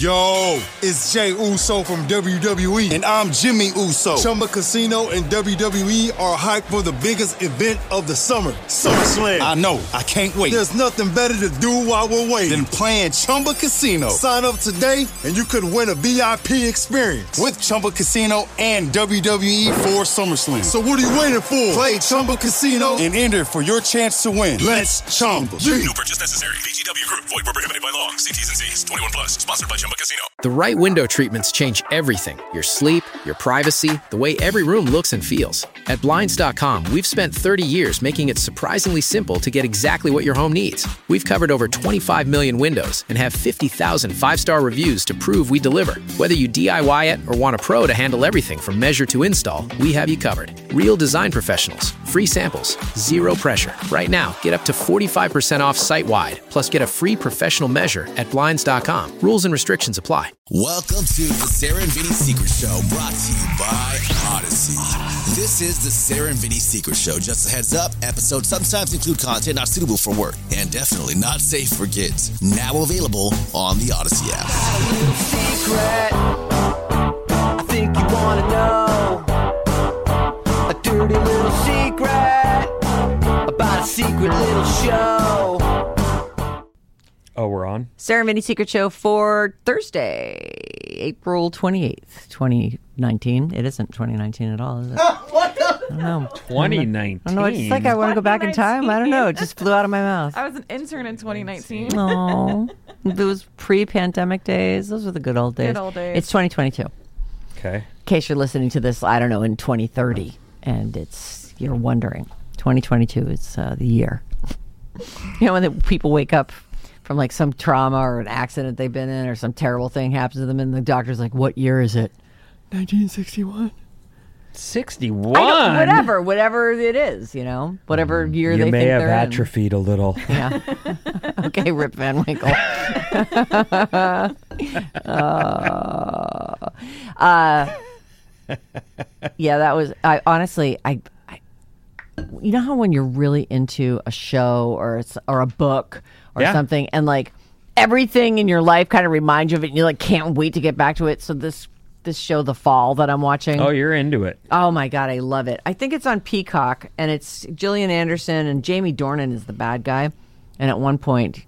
Yo, it's Jay Uso from WWE, and I'm Jimmy Uso. Chumba Casino and WWE are hyped for the biggest event of the summer, SummerSlam. I know, I can't wait. There's nothing better to do while we're waiting than playing Chumba Casino. Sign up today, and you could win a VIP experience with Chumba Casino and WWE for SummerSlam. So what are you waiting for? Play Chumba Casino and enter for your chance to win. Let's Chumba. No purchase necessary. VGW Group. Void where prohibited by law. See T's and C's. 21 plus. Sponsored by Chumba Casino. The right window treatments change everything. Your sleep, your privacy, the way every room looks and feels. At Blinds.com, we've spent 30 years making it surprisingly simple to get exactly what your home needs. We've covered over 25 million windows and have 50,000 five-star reviews to prove we deliver. Whether you DIY it or want a pro to handle everything from measure to install, we have you covered. Real design professionals, free samples, zero pressure. Right now, get up to 45% off site-wide, plus get a free professional measure at Blinds.com. Rules and restrictions apply. Welcome to the Sarah and Vinny Secret Show, brought to you by Odyssey. This is the Sarah and Vinny Secret Show. Just a heads up, episodes sometimes include content not suitable for work and definitely not safe for kids. Now available on the Odyssey app. A little secret, I think you want to know. A dirty little secret about a secret little show. Oh, we're on? Sarah and Vinny Secret Show for Thursday, April 28th, 2019. It isn't 2019 at all, is it? What the? I don't know. 2019? I don't know. It's like I want to go back in time. I don't know. It just flew out of my mouth. I was an intern in 2019. Oh, those pre-pandemic days. Those were the good old days. Good old days. It's 2022. Okay. In case you're listening to this, I don't know, in 2030, and you're wondering. 2022 is the year. You know, when the people wake up from like some trauma or an accident they've been in or some terrible thing happens to them and the doctor's like, what year is it? 1961. 61? Whatever it is, you know, whatever year they think they're in. You may have atrophied a little. Yeah. Okay, Rip Van Winkle. Yeah, that was, honestly, you know how when you're really into a show or a book or something, and like everything in your life kind of reminds you of it, and you like can't wait to get back to it. So this show, The Fall, that I'm watching. Oh, you're into it. Oh my God, I love it. I think it's on Peacock, and it's Gillian Anderson, and Jamie Dornan is the bad guy. And at one point,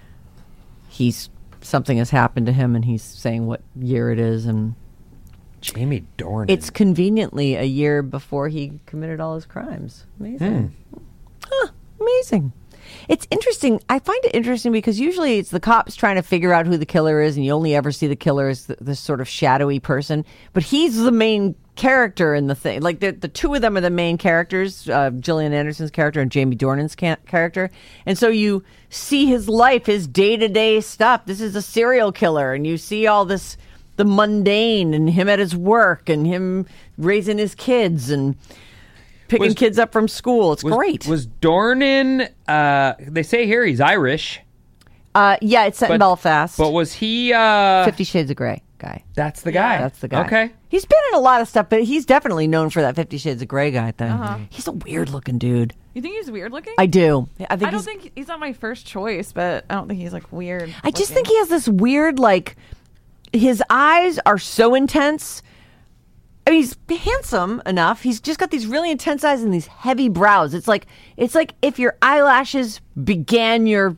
something has happened to him, and he's saying what year it is, and Jamie Dornan. it's conveniently a year before he committed all his crimes. Amazing. Amazing. It's interesting. I find it interesting because usually it's the cops trying to figure out who the killer is, and you only ever see the killer as this sort of shadowy person. But he's the main character in the thing. Like the two of them are the main characters, Gillian Anderson's character and Jamie Dornan's character. And so you see his life, his day-to-day stuff. This is a serial killer, and you see all this, the mundane, and him at his work, and him raising his kids, and picking kids up from school. It's great. Was Dornan, they say here he's Irish. Yeah, it's set in Belfast. But was he... 50 Shades of Grey guy. That's the guy. That's the guy. Okay. He's been in a lot of stuff, but he's definitely known for that 50 Shades of Grey guy thing. He's a weird-looking dude. You think he's weird looking? I do. I don't think he's not my first choice, but I don't think he's like weird. I just think he has this weird, like, his eyes are so intense. I mean, he's handsome enough. He's just got these really intense eyes and these heavy brows. It's like if your eyelashes began your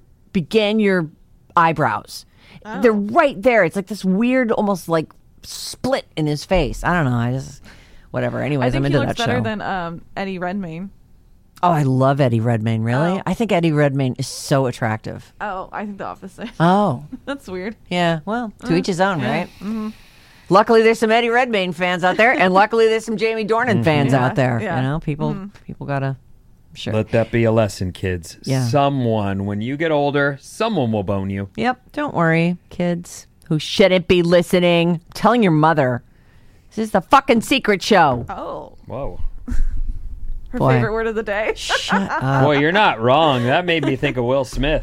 eyebrows. Oh. They're right there. It's like this weird, almost like split in his face. I don't know. Whatever. Anyways, I'm into that show. I think he looks better than Eddie Redmayne. Oh, I love Eddie Redmayne. Really? Oh. I think Eddie Redmayne is so attractive. Oh, I think the opposite. Oh. That's weird. Yeah. Well, to each his own, right? Mm-hmm. Luckily, there's some Eddie Redmayne fans out there, and luckily, there's some Jamie Dornan fans out there. Yeah. You know, people gotta. Sure. Let that be a lesson, kids. Yeah. Someone, when you get older, someone will bone you. Yep. Don't worry, kids who shouldn't be listening. I'm telling your mother. This is the fucking secret show. Oh. Whoa. Her favorite word of the day. Shut up. Boy, you're not wrong. That made me think of Will Smith.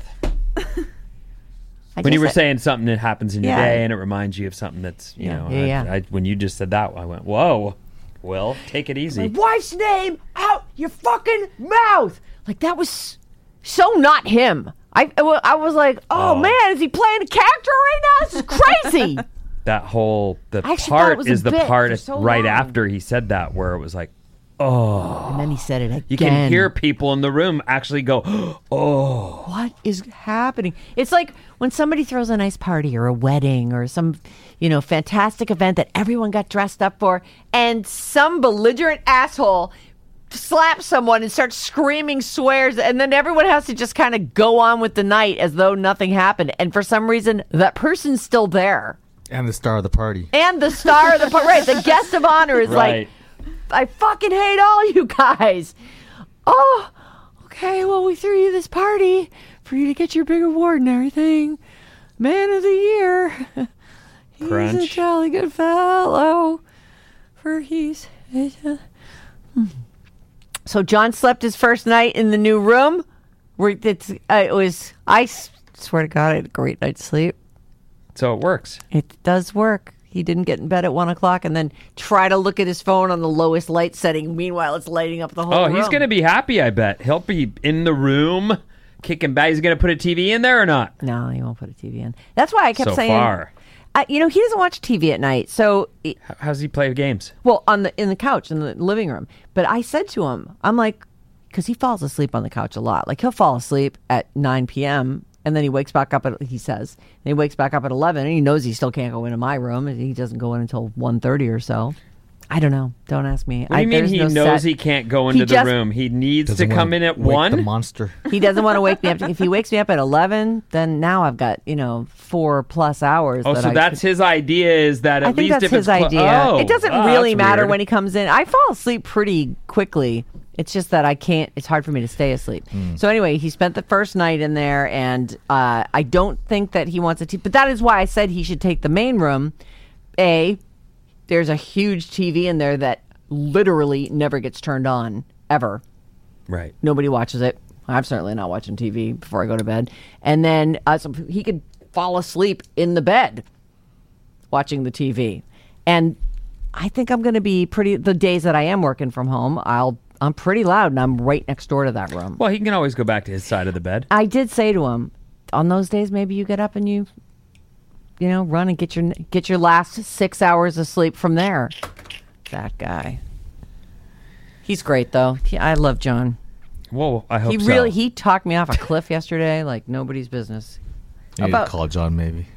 When you were saying something that happens in your day and it reminds you of something that's, you know. When you just said that, I went, whoa. Will, take it easy. My wife's name out your fucking mouth. Like, that was so not him. I was like, oh man, is he playing a character right now? This is crazy. That whole part right after he said that, where it was like, oh. And then he said it again. You can hear people in the room actually go, oh. What is happening? It's like when somebody throws a nice party or a wedding or some, fantastic event that everyone got dressed up for, and some belligerent asshole slaps someone and starts screaming swears, and then everyone has to just kind of go on with the night as though nothing happened. And for some reason, that person's still there. And the star of the party. Right. The guest of honor is like, I fucking hate all you guys. Oh, okay, well, we threw you this party for you to get your big award and everything. Man of the year. He's Crunch. a jolly good fellow. So John slept his first night in the new room. I swear to God, I had a great night's sleep. So it works. It does work. He didn't get in bed at 1 o'clock and then try to look at his phone on the lowest light setting. Meanwhile, it's lighting up the whole room. Oh, he's going to be happy, I bet. He'll be in the room, kicking back. He's going to put a TV in there or not? No, he won't put a TV in. That's why I kept saying... So far. He doesn't watch TV at night, so... How does he play games? Well, in the couch, in the living room. But I said to him, I'm like... Because he falls asleep on the couch a lot. Like, he'll fall asleep at 9 p.m., and then he wakes back up at, he says, and he wakes back up at 11, and he knows he still can't go into my room, and he doesn't go in until 1:30 or so. I don't know. Don't ask me. What do you mean he knows he can't go into the room? He needs to come in at 1? The monster. He doesn't want to wake me up. If he wakes me up at 11, then now I've got, 4+ hours. Oh, so that's his idea, is that at least if it's... his idea. It doesn't really matter weird. when he comes in. I fall asleep pretty quickly. It's just that I can't, it's hard for me to stay asleep. So anyway, he spent the first night in there, and I don't think that he wants a TV. But that is why I said he should take the main room. There's a huge TV in there that literally never gets turned on, ever. Right. Nobody watches it. I'm certainly not watching TV before I go to bed. And then so he could fall asleep in the bed watching the TV. And I think I'm going to be the days that I am working from home, I'm pretty loud, and I'm right next door to that room. Well, he can always go back to his side of the bed. I did say to him, on those days, maybe you get up and you run and get your last 6 hours of sleep from there. That guy. He's great, though. I love John. Well, I hope so. He talked me off a cliff yesterday like nobody's business. You need to call John, maybe.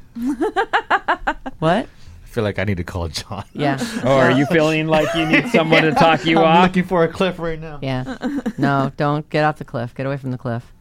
What? I feel like I need to call John. Yeah. Oh, are you feeling like you need someone to talk you I'm off? looking for a cliff right now. Yeah. No, don't get off the cliff. Get away from the cliff.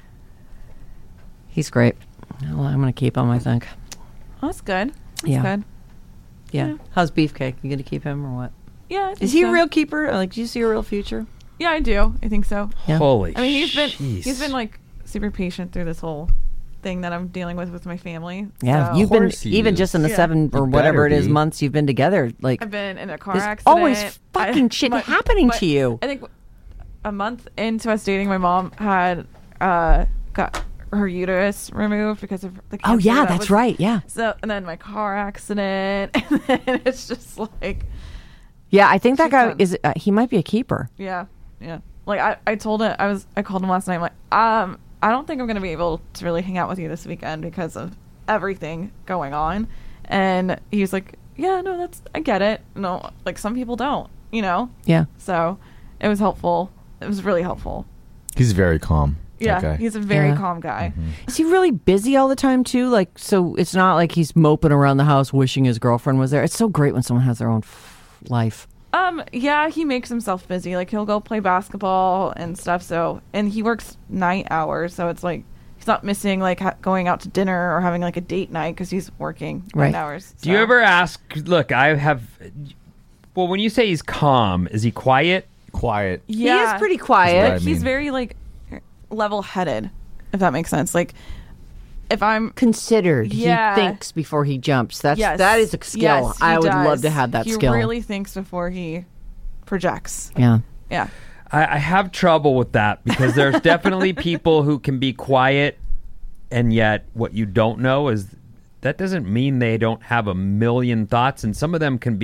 He's great. Well, I'm going to keep him, I think. Oh, that's good. Yeah. Good. Yeah. How's Beefcake? You going to keep him or what? Yeah. I think Is he so. a real keeper? Like, do you see a real future? Yeah, I do. I think so. Yeah. Holy I mean, jeez. he's been like super patient through this whole thing that I'm dealing with my family. Yeah, so. you've been he even is. just in the Yeah. 7 or You whatever it better is be. months you've been together. Like, I've been in a car there's accident. always fucking shit happening to you. I think a month into us dating, my mom had got her uterus removed because of the cancer. Oh yeah, that that's was- right. Yeah. So and then my car accident, and then it's just like, Yeah, I think that She's guy fun. is. He might be a keeper. yeah. Like I told it, I called him last night. I'm like, I don't think I'm gonna be able to really hang out with you this weekend because of everything going on. And he was like, yeah, no, I get it. No, like some people don't, Yeah. So it was helpful. It was really helpful. He's very calm. Yeah, Okay. he's a very Yeah. calm guy. Is he really busy all the time too? Like, so it's not like he's moping around the house wishing his girlfriend was there. It's so great when someone has their own life. Yeah, he makes himself busy. Like he'll go play basketball and stuff. So, and he works night hours, so it's like he's not missing like going out to dinner or having like a date night because he's working Right. night hours. Do you ever ask, look, well, when you say he's calm, is he quiet? Quiet. Yeah, He is pretty That's quiet. what I He's mean. very like level-headed, if that makes sense. Like if I'm Considered. Yeah. He thinks before he jumps. That is a skill. Yes, he I would love does. to have that he skill. He really thinks before he projects. Yeah. Yeah. I have trouble with that because there's definitely people who can be quiet, and yet what you don't know is that doesn't mean they don't have a million thoughts, and some of them can be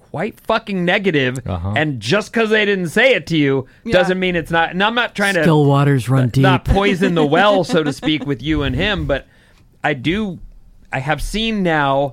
quite fucking negative, and just because they didn't say it to you doesn't mean it's not. And I'm not trying to still waters run deep, not poison the well, so to speak, with you and him. But I have seen now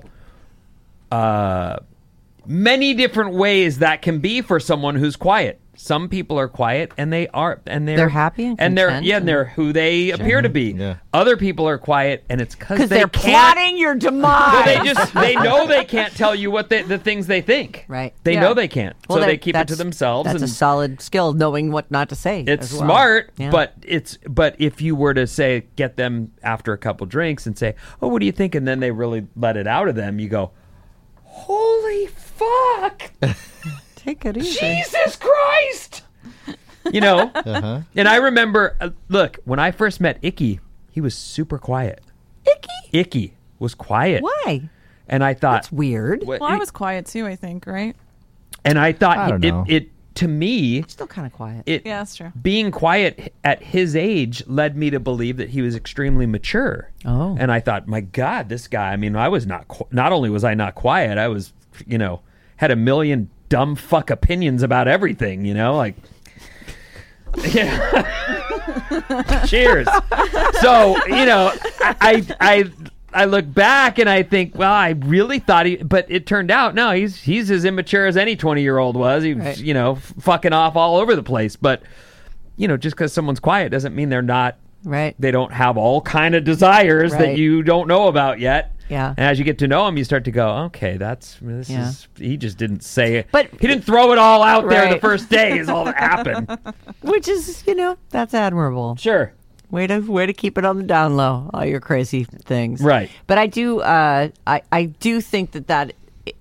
many different ways that can be for someone who's quiet. Some people are quiet and they're happy and content, and they're who they appear to be. Yeah. Other people are quiet and it's because they're plotting your demise. They know they can't tell you what the things they think. Right. They know they can't, so they keep it to themselves. That's a solid skill, knowing what not to say. It's smart, but if you were to say get them after a couple drinks and say, "Oh, what do you think?" and then they really let it out of them, you go, "Holy fuck." Take it easy. Jesus Christ! You know? And I remember, look, when I first met Icky, he was super quiet. Icky was quiet. Why? And I thought... That's weird. Well, I was quiet too, I think, right? And I thought it to me... Still kind of quiet. Yeah, that's true. Being quiet at his age led me to believe that he was extremely mature. Oh. And I thought, my God, this guy, I mean, I was not only was I not quiet, I was, had a million dumb fuck opinions about everything, like, cheers. So, I look back and I think, well, I really thought but it turned out, no, he's as immature as any 20-year-old was. He was, fucking off all over the place. But, just because someone's quiet doesn't mean they're not, right. They don't have all kind of desires that you don't know about yet. Yeah. And as you get to know him, you start to go, okay, he just didn't say it. But he didn't throw it all out there the first day is all that happened. Which is, that's admirable. Sure. Way to keep it on the down low, all your crazy things. Right. But I do I do think that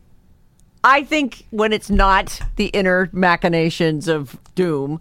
I think when it's not the inner machinations of doom,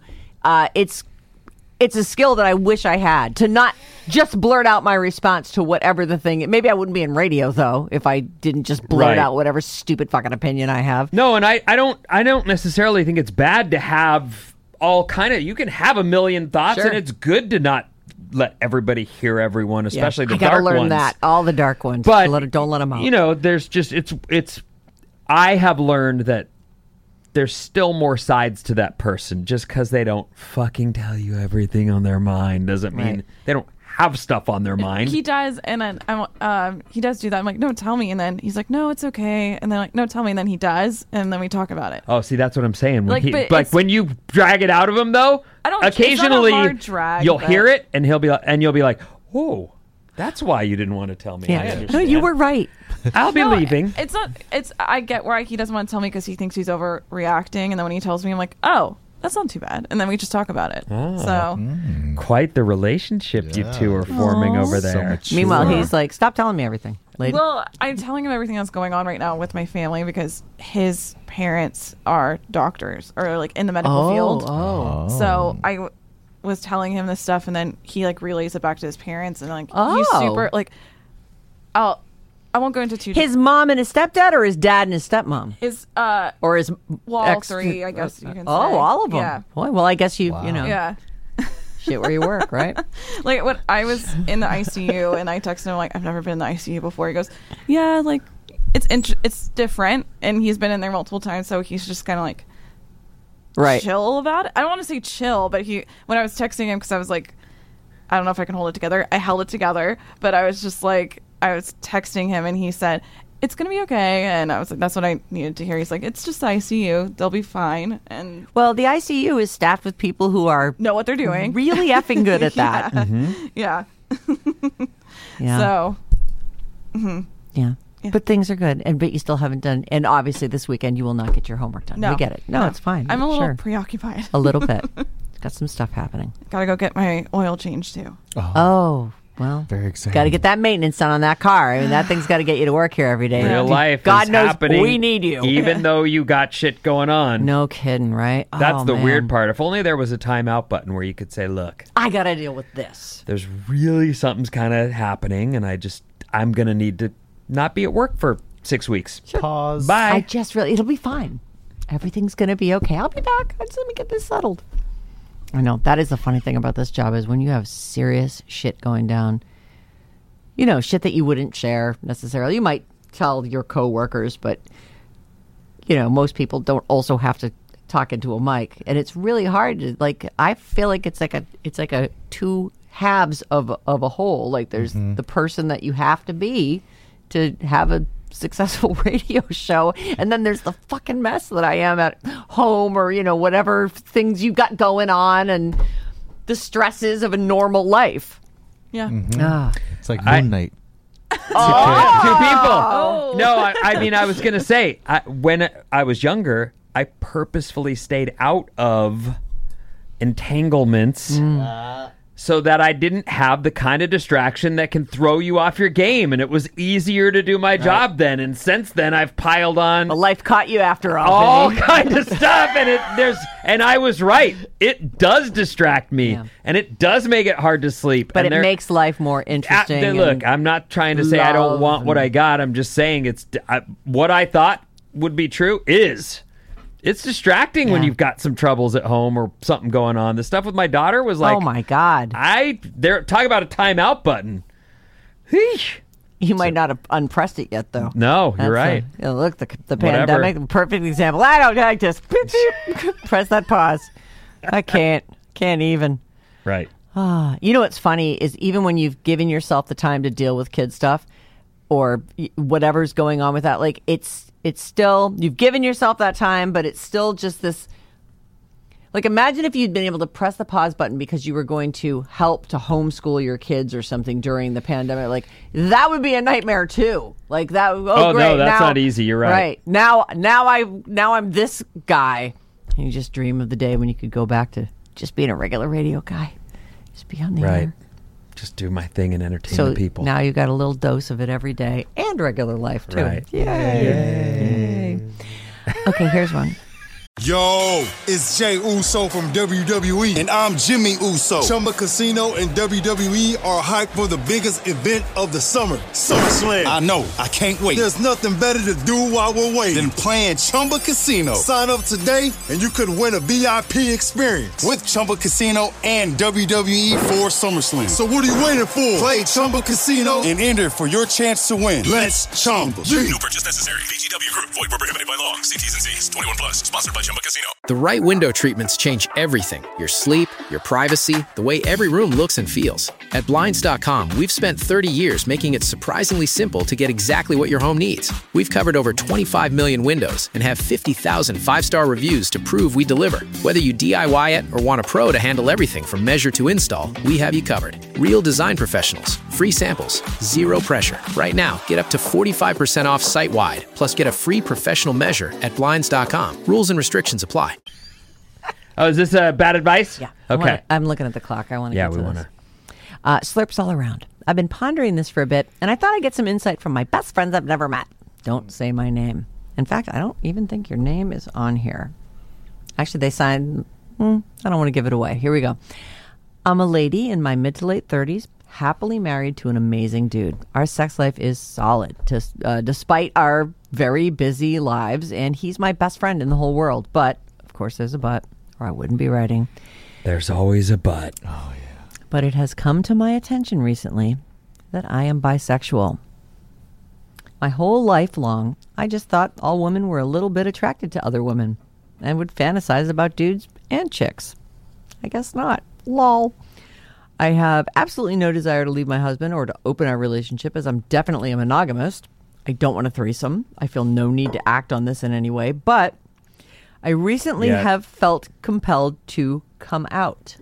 it's a skill that I wish I had, to not just blurt out my response to whatever the thing. Maybe I wouldn't be in radio though if I didn't just blurt out whatever stupid fucking opinion I have. No, and I don't necessarily think it's bad to have all kind of. You can have a million thoughts, and it's good to not let everybody hear everyone, especially the dark ones. I gotta learn that, all the dark ones. But don't let them out. There's just it's. I have learned that there's still more sides to that person. Just because they don't fucking tell you everything on their mind doesn't mean they don't have stuff on their mind. He does, and then he does do that. I'm like, no, tell me, and then he's like, no, it's okay, and then like, no, tell me, and then he does, and then we talk about it. Oh, see, that's what I'm saying. When you drag it out of him, though, occasionally you'll hear it, and you'll be like, oh, that's why you didn't want to tell me. Yeah. I understand. No, you were right. I'll be leaving. It's not. I get why he doesn't want to tell me because he thinks he's overreacting, and then when he tells me, I'm like, oh, that's not too bad, and then we just talk about it. Quite the relationship you two are forming over there. Meanwhile, he's like, stop telling me everything, lady. Well, I'm telling him everything that's going on right now with my family because his parents are doctors or like in the medical field. So I was telling him this stuff, and then he like relays it back to his parents, and like he's super like. I won't go into too. His mom and his stepdad, or his dad and his stepmom? Or his all three, I guess you can say. Oh, all of them. Yeah. Boy, well, I guess you know. Yeah. Shit where you work, right? Like when I was in the ICU and I texted him like, I've never been in the ICU before. He goes, yeah, like it's different, and he's been in there multiple times, so he's just kind of like chill about it. I don't want to say chill, but when I was texting him because I was like, I don't know if I can hold it together. I held it together, but I was just like. I was texting him and he said, it's going to be okay. And I was like, that's what I needed to hear. He's like, it's just ICU. They'll be fine. And well, the ICU is staffed with people who know what they're doing. Really effing good at that. Yeah. Yeah. So. Yeah. But things are good. But you still haven't done. And obviously this weekend you will not get your homework done. No. We get it. No, it's fine. I'm a little preoccupied. A little bit. Got some stuff happening. Got to go get my oil changed too. Oh. Well, very exciting. Got to get that maintenance done on that car. I mean, that thing's got to get you to work here every day. Real life God is knows happening. We need you. Even though you got shit going on. No kidding, right? That's the weird part. If only there was a timeout button where you could say, look. I got to deal with this. There's really something's kind of happening, and I'm going to need to not be at work for 6 weeks. Sure. Pause. Bye. It'll be fine. Everything's going to be okay. I'll be back. Just let me get this settled. I know. That is the funny thing about this job is when you have serious shit going down, shit that you wouldn't share necessarily. You might tell your coworkers, but most people don't also have to talk into a mic, and it's really hard to, like, I feel like it's like a two halves of a whole. Like, there's the person that you have to be to have a successful radio show, and then there's the fucking mess that I am at home, or whatever things you've got going on, and the stresses of a normal life. Yeah. It's like Moon Knight. Two people. No, I mean, I was going to say, when I was younger, I purposefully stayed out of entanglements so that I didn't have the kind of distraction that can throw you off your game. And it was easier to do my job then. And since then, I've piled on life caught you after all kind of stuff. And I was right. It does distract me, and it does make it hard to sleep. But it makes life more interesting. Look, I'm not trying to say I don't want what I got. I'm just saying what I thought would be true is. It's distracting when you've got some troubles at home or something going on. The stuff with my daughter was like, oh my God. They're talking about a timeout button. Eesh. You might not have unpressed it yet, though. No, you're right. Look, the pandemic, the perfect example. I just press that pause. I can't even. Right. What's funny is even when you've given yourself the time to deal with kid stuff or whatever's going on with that, like it's still, you've given yourself that time, but it's still just this, like, imagine if you'd been able to press the pause button because you were going to help to homeschool your kids or something during the pandemic. Like, that would be a nightmare too. Like that. Oh, great. No, that's not easy. You're right. Right. Now I'm this guy. And you just dream of the day when you could go back to just being a regular radio guy. Just be on the air. Just do my thing and entertain the people. Now you got a little dose of it every day and regular life too. Right. Yay. Okay, here's one. Yo, it's Jay Uso from WWE, and I'm Jimmy Uso. Chumba Casino and WWE are hyped for the biggest event of the summer, SummerSlam. I know, I can't wait. There's nothing better to do while we're waiting than playing Chumba Casino. Sign up today, and you could win a VIP experience with Chumba Casino and WWE for SummerSlam. So what are you waiting for? Play Chumba Casino and enter for your chance to win. Let's Chumba. No purchase necessary. VGW Group. Void where prohibited by law. See T's and C's. 21 plus. Sponsored by Chumba Casino. The right window treatments change everything. Your sleep, your privacy, the way every room looks and feels. At Blinds.com, we've spent 30 years making it surprisingly simple to get exactly what your home needs. We've covered over 25 million windows and have 50,000 five-star reviews to prove we deliver. Whether you DIY it or want a pro to handle everything from measure to install, we have you covered. Real design professionals, free samples, zero pressure. Right now, get up to 45% off site-wide, plus get a free professional measure at Blinds.com. Rules and restrictions apply. Oh, is this bad advice? Yeah. Okay. I'm looking at the clock. I want to get to we this. want to. Slurps all around. I've been pondering this for a bit, and I thought I'd get some insight from my best friends I've never met. Don't say my name. In fact, I don't even think your name is on here. Actually, they signed... I don't want to give it away. Here we go. I'm a lady in my mid to late 30s, happily married to an amazing dude. Our sex life is solid, despite our very busy lives, and he's my best friend in the whole world. But, of course, there's a but, or I wouldn't be writing. There's always a but. Oh, yeah. But it has come to my attention recently that I am bisexual. My whole life long, I just thought all women were a little bit attracted to other women and would fantasize about dudes and chicks. I guess not. Lol. I have absolutely no desire to leave my husband or to open our relationship, as I'm definitely a monogamist. I don't want a threesome. I feel no need to act on this in any way, but I recently have felt compelled to come out.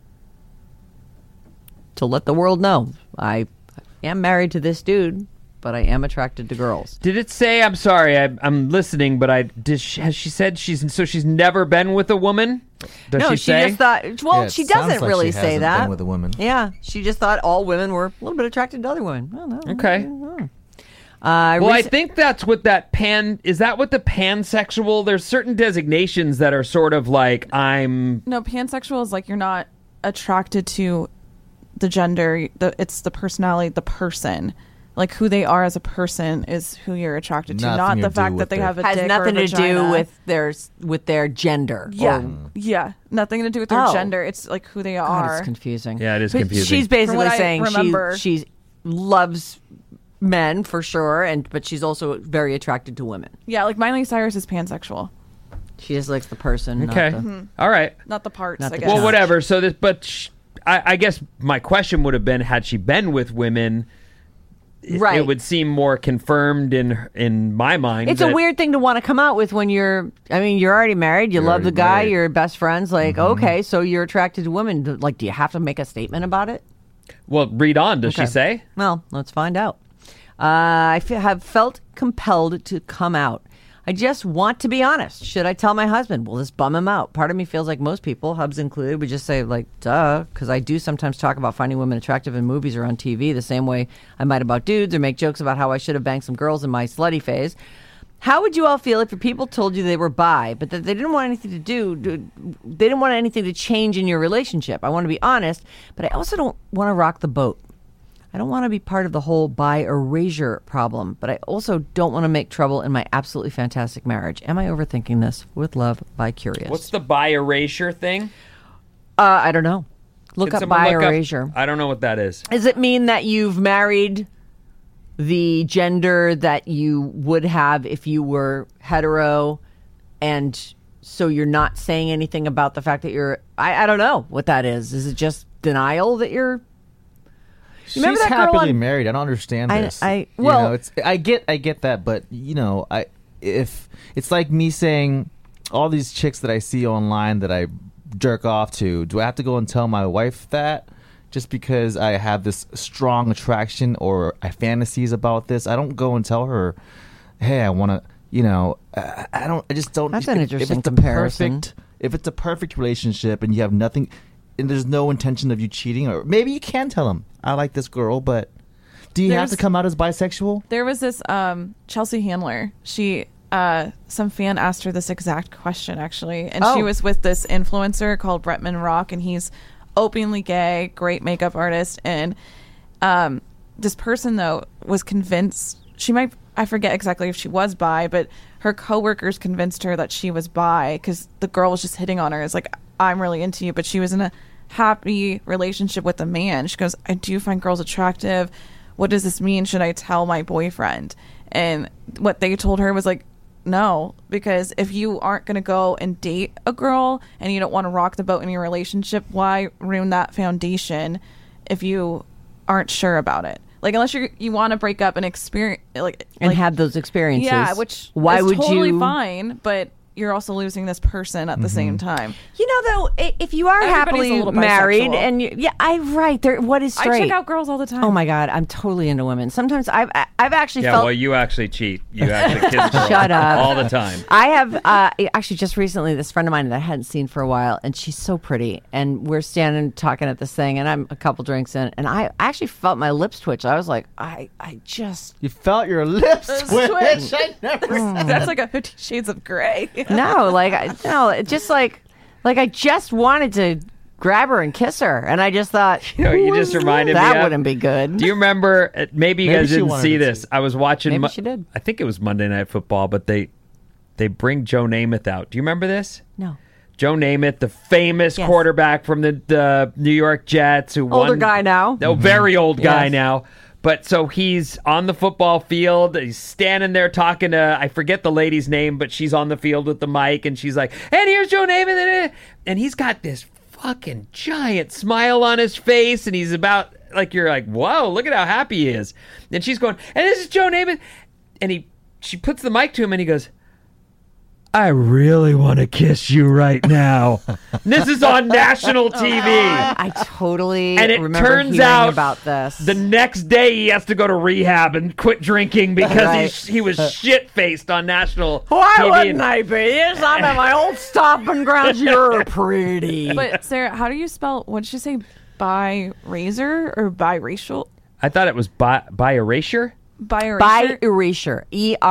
To let the world know. I am married to this dude, but I am attracted to girls. Did it say, I'm sorry, I'm listening, but has she said she's never been with a woman? Does she say? Just thought, well, she doesn't like really she say hasn't that. been with a woman. Yeah, she just thought all women were a little bit attracted to other women. I don't know. Okay. I think that's what is that what the pansexual, there's certain designations that are sort of like, No, pansexual is like you're not attracted to the gender, it's the personality, the person. Like who they are as a person is who you're attracted to, not the fact that they have a dick or a vagina. Has nothing to do with their gender. Yeah, nothing to do with their gender. It's like who they are. God, it's confusing. Yeah, it is confusing. She's basically saying she loves men for sure, but she's also very attracted to women. Yeah, like Miley Cyrus is pansexual. She just likes the person. Okay. Not the, All right. Not the parts, Not I the guess. Well, whatever. So this, but I guess my question would have been: had she been with women, Right. it would seem more confirmed in my mind. It's a weird thing to want to come out with when you're already married. You love the guy. You're best friends. Like, okay, so you're attracted to women. Like, do you have to make a statement about it? Well, read on. Does she say? Well, let's find out. Have felt compelled to come out. I just want to be honest. Should I tell my husband? Will this bum him out? Part of me feels like most people, Hubs included, would just say, like, duh, because I do sometimes talk about finding women attractive in movies or on TV the same way I might about dudes, or make jokes about how I should have banged some girls in my slutty phase. How would you all feel if your people told you they were bi, but that they didn't want anything to they didn't want anything to change in your relationship? I want to be honest, but I also don't want to rock the boat. I don't want to be part of the whole bi erasure problem, but I also don't want to make trouble in my absolutely fantastic marriage. Am I overthinking this? With love, Bi Curious. What's the bi erasure thing? I don't know. Look Can up someone bi look up- erasure. I don't know what that is. Does it mean that you've married the gender that you would have if you were hetero, and so you're not saying anything about the fact that you're... I don't know what that is. Is it just denial that you're... She's Remember that girl happily on- married. I don't understand this. well- I get that, but if it's like me saying all these chicks that I see online that I jerk off to, do I have to go and tell my wife that just because I have this strong attraction or I fantasies about this? I don't go and tell her, hey, I want to. I just don't. That's an if interesting it's a comparison. if it's a perfect relationship and you have nothing, and there's no intention of you cheating, or maybe you can tell him, I like this girl, but do you have to come out as bisexual? There was this Chelsea Handler. She some fan asked her this exact question, actually, and she was with this influencer called Bretman Rock, and he's openly gay, great makeup artist, and this person though was convinced I forget exactly if she was bi, but her coworkers convinced her that she was bi because the girl was just hitting on her. It's like, I'm really into you, but she was in a happy relationship with a man. She goes, I do find girls attractive. What does this mean? Should I tell my boyfriend? And what they told her was like, no, because if you aren't going to go and date a girl and you don't want to rock the boat in your relationship, why ruin that foundation if you aren't sure about it? Like, unless you want to break up and experience and have those experiences. Yeah, which why is would totally you? fine, but you're also losing this person at the same time. You know, though, if you are Everybody's a happily little married, bisexual. and what is straight? I check out girls all the time. Oh my God, I'm totally into women. Sometimes I've actually Yeah, felt. well, you actually cheat. You actually kiss girls Shut up. all the time. I have actually just recently this friend of mine that I hadn't seen for a while, and she's so pretty. And we're standing talking at this thing, and I'm a couple drinks in, and I actually felt my lips twitch. I was like, I just You felt your lips twitch. twitch. I never. That's like a 50 Shades of Grey. no, it just like I just wanted to grab her and kiss her, and I just thought, You know, you just reminded me that of- wouldn't be good. Do you remember? Maybe you Maybe guys she didn't wanted see to this. see. I was watching. Maybe she did. I think it was Monday Night Football, but they bring Joe Namath out. Do you remember this? No. Joe Namath, the famous Yes. quarterback from the New York Jets, who Older won, guy now. No, very old guy Yes. now. But so he's on the football field. He's standing there talking to, I forget the lady's name, but she's on the field with the mic, and she's like, and here's Joe Namath. And he's got this fucking giant smile on his face, and he's about, like, you're like, whoa, look at how happy he is. And she's going, and this is Joe Namath. And she puts the mic to him, and he goes, I really want to kiss you right now. And this is on national TV. I totally And it remember turns hearing out about this. The next day he has to go to rehab and quit drinking because Right. he was shit-faced on national Why TV. wouldn't I be? Yes, I'm at my old stomping grounds. You're pretty. But Sarah, how do you spell? What did you say? Bi-razor or biracial? I thought it was by erasure. Bi-erasure? By erasure.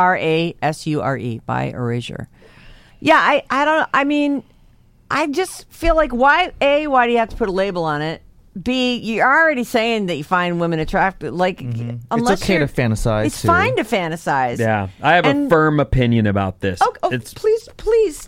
ERASURE. By erasure. Yeah, I don't. I mean, I just feel like why do you have to put a label on it? B, you're already saying that you find women attractive. Like, unless It's okay to fantasize. it's too. fine to fantasize. Yeah, I have a And- firm opinion about this. Oh, It's please.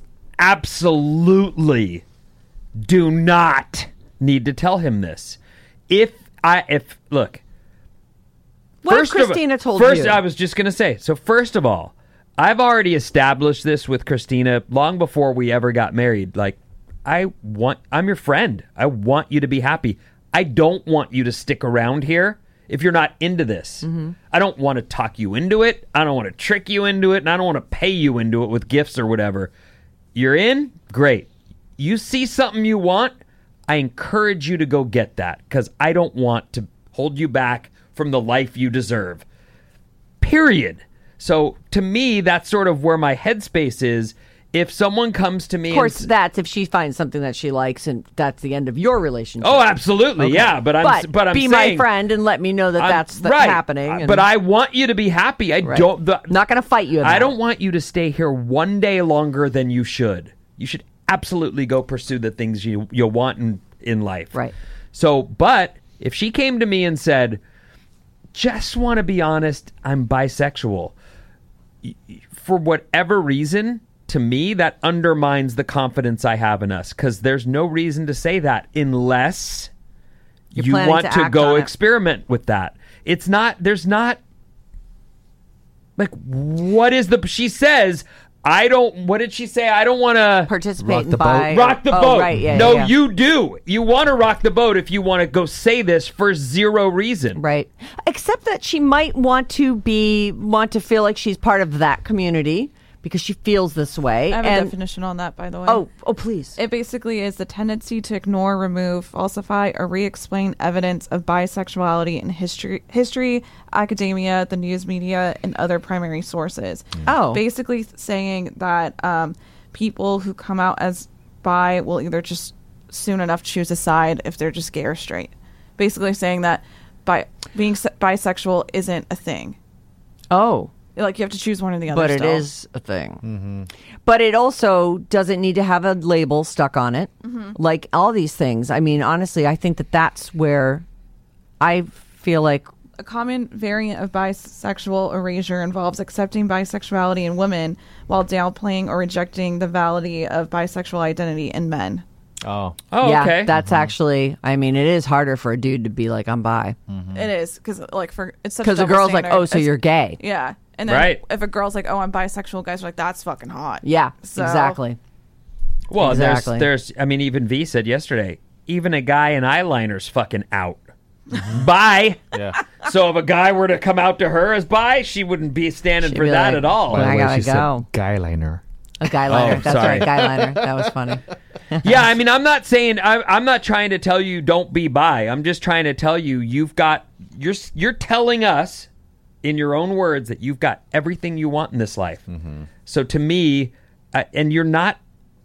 absolutely do not need to tell him this. Look, What if Christina told First, you? I was just going to say, so first of all, I've already established this with Christina long before we ever got married. Like, I'm your friend. I want you to be happy. I don't want you to stick around here if you're not into this. I don't want to talk you into it. I don't want to trick you into it. And I don't want to pay you into it with gifts or whatever. You're in? Great. You see something you want? I encourage you to go get that because I don't want to hold you back from the life you deserve. Period. So to me, that's sort of where my headspace is. If someone comes to me, of course, that's if she finds something that she likes, and that's the end of your relationship. Oh, absolutely, Okay. yeah. But I'm be saying, my friend and let me know that that's right. happening. And, But I want you to be happy. I don't. Not going to fight you. About I don't want you to stay here one day longer than you should. You should absolutely go pursue the things you want in life. Right. So, but if she came to me and said, "Just want to be honest, I'm bisexual," for whatever reason, to me, that undermines the confidence I have in us because there's no reason to say that unless You're you planning want to act go on it. experiment with that. It's not, there's not, like, what is the, she says, what did she say? I don't want to participate in rock the Oh, boat. right, yeah, no, yeah. you do. You want to rock the boat if you want to go say this for zero reason. Right. Except that she might want to feel like she's part of that community because she feels this way. I have and a definition on that, by the way. Oh, please. It basically is the tendency to ignore, remove, falsify, or re-explain evidence of bisexuality in history, academia, the news media, and other primary sources. Oh. Basically saying that people who come out as bi will either just soon enough choose a side if they're just gay or straight. Basically saying that being bisexual isn't a thing. Oh. Like, you have to choose one or the other. But still. it is a thing. But it also doesn't need to have a label stuck on it. Like all these things. I mean, honestly, I think that that's where I feel like a common variant of bisexual erasure involves accepting bisexuality in women while downplaying or rejecting the validity of bisexual identity in men. Oh, yeah, okay. that's actually, I mean, it is harder for a dude to be like, I'm bi. It is, because it's such a Because the double girl's like, standard. oh, so you're gay. Yeah. And then Right. if a girl's like, oh, I'm bisexual, guys are like, that's fucking hot. Yeah, So- exactly. Well, Exactly. there's, I mean, even V said yesterday, even a guy in eyeliner's fucking out. Bi. yeah. So if a guy were to come out to her as bi, she wouldn't be standing She'd for be that like, at all. Well, I gotta go. Guy liner. A guy liner. Oh, That's sorry. right, guy liner. That was funny. Yeah, I mean, I'm not saying I'm not trying to tell you don't be bi. I'm just trying to tell you you're telling us in your own words that you've got everything you want in this life. So to me, and you're not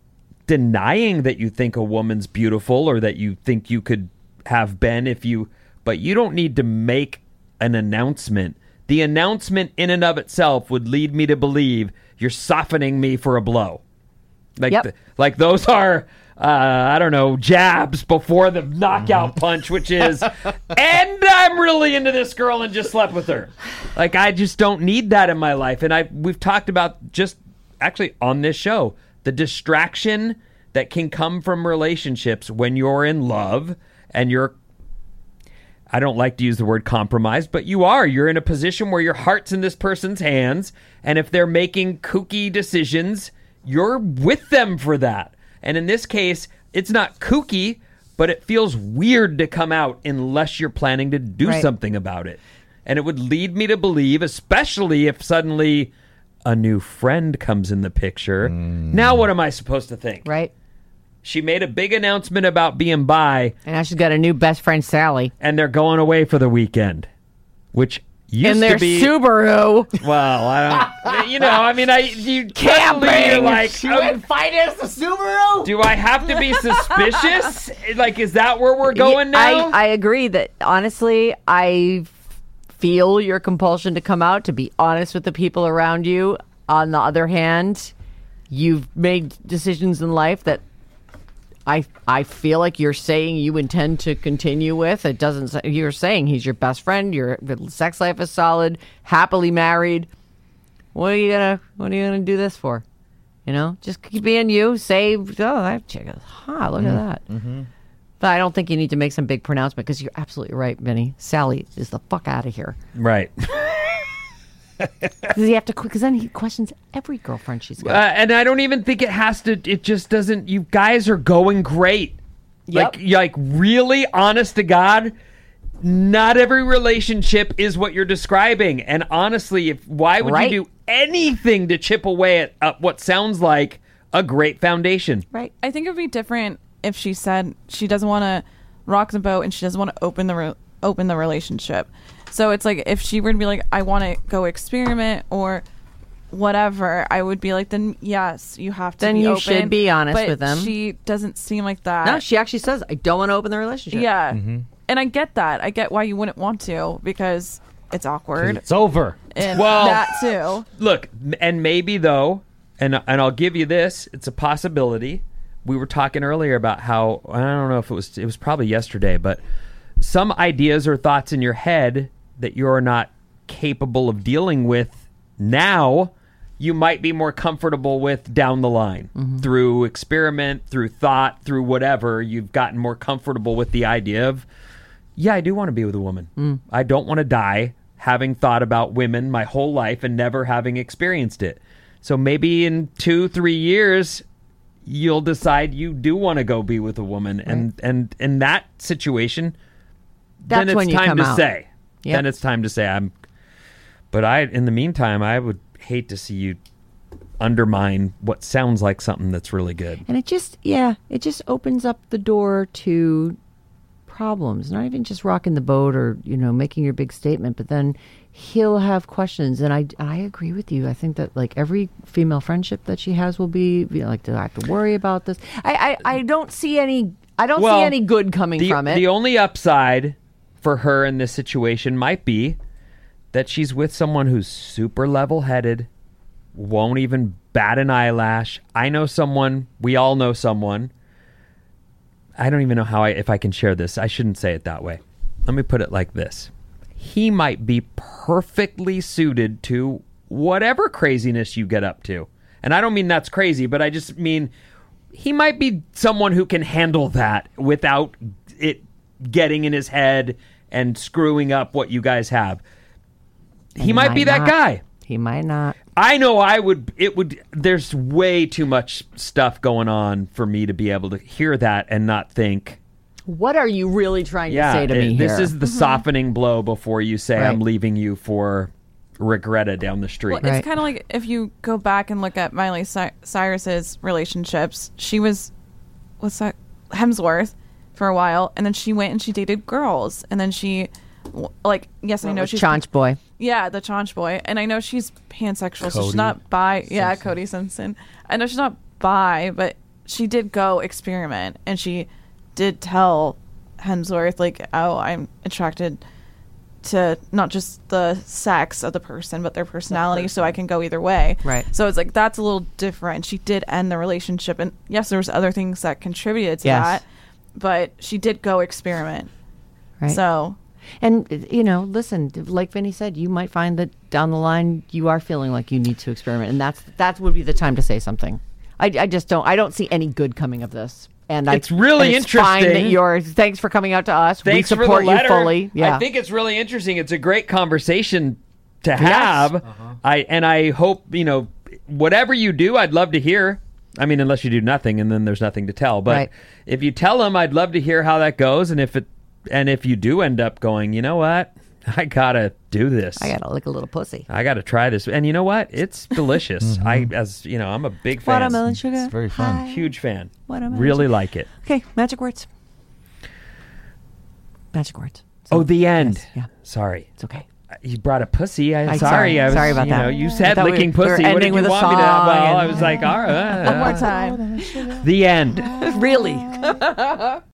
denying that you think a woman's beautiful or that you think you could have been but you don't need to make an announcement. The announcement in and of itself would lead me to believe you're softening me for a blow. Like, Yep. like those are, I don't know, jabs before the knockout punch, which is, and I'm really into this girl and just slept with her. Like, I just don't need that in my life. And we've talked about just actually on this show, the distraction that can come from relationships when you're in love and I don't like to use the word compromise, but you're in a position where your heart's in this person's hands. And if they're making kooky decisions, you're with them for that. And in this case, it's not kooky, but it feels weird to come out unless you're planning to do Right. something about it. And it would lead me to believe, especially if suddenly a new friend comes in the picture. Now what am I supposed to think? Right? She made a big announcement about being bi, And now she's got a new best friend, Sally. and they're going away for the weekend, which used In their to be Subaru. well, I don't. You know, I mean, you Camping. suddenly you're like, finance the Subaru. do I have to be suspicious? Like, is that where we're going now? I agree that, honestly, I feel your compulsion to come out, to be honest with the people around you. On the other hand, you've made decisions in life that I feel like you're saying you intend to continue with. It doesn't. You're saying he's your best friend. Your sex life is solid. Happily married. What are you gonna do this for? You know, just keep being you. Say, oh, that chick is hot. Look at that. But I don't think you need to make some big pronouncement because you're absolutely right, Vinny. Sally is the fuck out of here. Right. Does he have to? Because then he questions every girlfriend she's got. And I don't even think it has to. It just doesn't. You guys are going great. Yep. Like really, honest to God, not every relationship is what you're describing. And honestly, why would you do anything to chip away at what sounds like a great foundation? Right. I think it would be different if she said she doesn't want to rock the boat and she doesn't want to open the relationship. So it's like if she were to be like, I want to go experiment or whatever, I would be like, then yes, you have to then be you open. should be honest but with them. She doesn't seem like that. No, she actually says, I don't want to open the relationship. Yeah. And I get that. I get why you wouldn't want to because it's awkward. It's over. And Well, that too. Look, and maybe though, and I'll give you this, it's a possibility. We were talking earlier about how, I don't know if it was probably yesterday, but some ideas or thoughts in your head that you're not capable of dealing with now, you might be more comfortable with down the line. Through experiment, through thought, through whatever, you've gotten more comfortable with the idea of, yeah, I do want to be with a woman. I don't want to die having thought about women my whole life and never having experienced it. So maybe in 2-3 years, you'll decide you do want to go be with a woman. And in that situation, That's then when it's you time come to out. say. Yep. Then it's time to say in the meantime, I would hate to see you undermine what sounds like something that's really good. And it just opens up the door to problems, not even just rocking the boat or, making your big statement, but then he'll have questions. And I agree with you. I think that like every female friendship that she has will be like, do I have to worry about this? I don't see any, see any good coming from it. The only upside for her in this situation might be that she's with someone who's super level-headed, won't even bat an eyelash. I know someone, we all know someone. I don't even know if I can share this. I shouldn't say it that way. Let me put it like this. He might be perfectly suited to whatever craziness you get up to. And I don't mean that's crazy, but I just mean he might be someone who can handle that without it getting in his head and screwing up what you guys have. He might be that guy. He might not. I know there's way too much stuff going on for me to be able to hear that and not think, what are you really trying to say to me here? This is the softening blow before you say, I'm leaving you for Regretta down the street. Well, it's kind of like if you go back and look at Miley Cyrus's relationships, she was, Hemsworth for a while, and then she went and she dated girls, and then she, I know she's Chaunch boy. Yeah, the Chaunch boy, and I know she's pansexual, so she's not bi. Yeah, Cody Simpson. I know she's not bi, but she did go experiment, and she did tell Hemsworth I'm attracted to not just the sex of the person, but their personality, so I can go either way. Right. So it's like that's a little different. She did end the relationship, and yes, there was other things that contributed to that, but she did go experiment. Right. So. And, listen, like Vinny said, you might find that down the line you are feeling like you need to experiment. And that would be the time to say something. I don't see any good coming of this. And it's really interesting. Fine that thanks for coming out to us. Thanks we support for the letter. You fully. Yeah. I think it's really interesting. It's a great conversation to have. Yes. I hope, whatever you do, I'd love to hear. I mean, unless you do nothing and then there's nothing to tell. But if you tell them, I'd love to hear how that goes. And if you do end up going, you know what? I gotta do this. I gotta lick a little pussy. I gotta try this. And you know what? It's delicious. I'm a big fan. Watermelon sugar. It's very fun. Huge fan. Watermelon really sugar. like it. Okay, magic words. Magic words. So, the end. Yes, yeah. Sorry. It's okay. You brought a pussy. Sorry. Sorry about that. You said licking pussy. We're what did ending you with a want me to? song Well, and- I was like, all right. One more time. The end. Really?